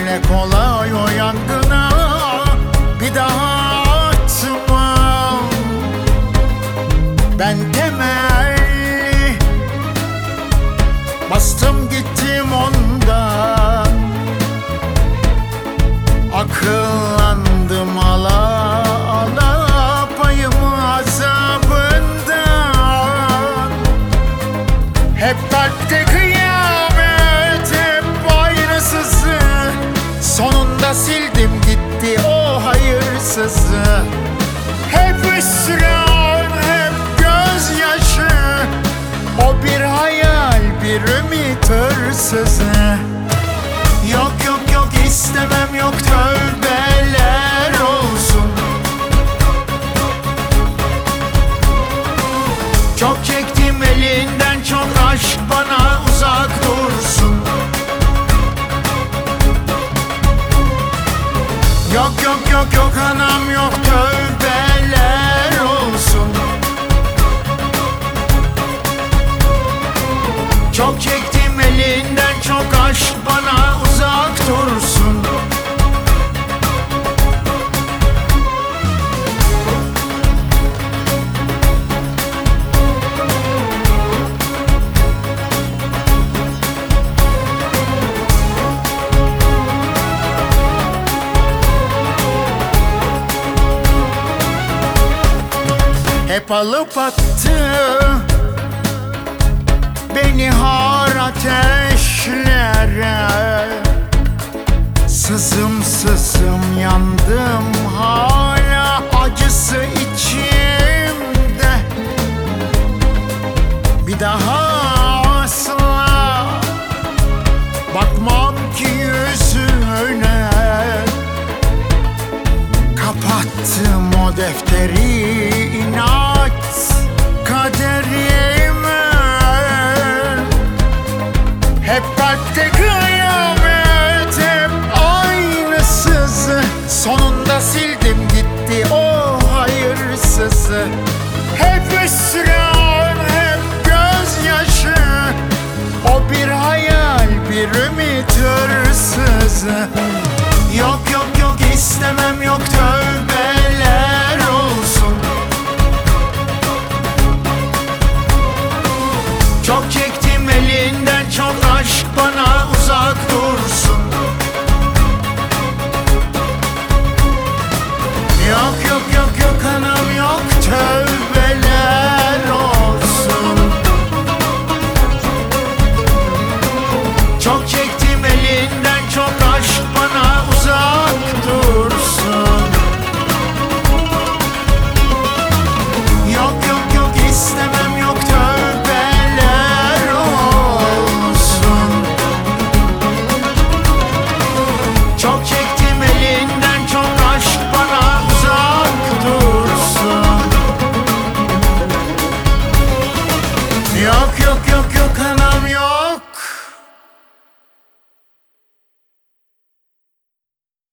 Dile kolay o yangına bir daha atmam. Ben temelli bastım gittim ondan. Akıllandım ala ala payımı azabından. Hep kalpte kıyamet, hep aynısızı. Sonunda sildim gitti o hayırsızı. Hep hüsran, hep gözyaşı. O bir hayal, bir ümit hırsızı. Yok yok yok istemem, yok tövbeler olsun. Çok çektim elinden, çok aşk bana uzak dursun. Yok yok yok yok anam, yok tövbeler olsun. Çok çektim elinden, çok aşk bana uzak dursun. Hep alıp attı beni har ateşlere. Sızım sızım yandım, hala acısı içimde. Bir daha asla bakmam ki yüzüne. Kapattım o defteri, inat kaderime. Hep kalpte kıyamet, hep aynısızı. Sonunda sildim gitti o hayırsızı. Hep hüsran, hep gözyaşı. O bir hayal, bir ümit hırsızı. Yok yok yok istemem, yok tövbeler olsun. Çok çektim elinden, çok aşk bana uzak dursun.